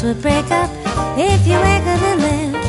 would break up if you were gonna live.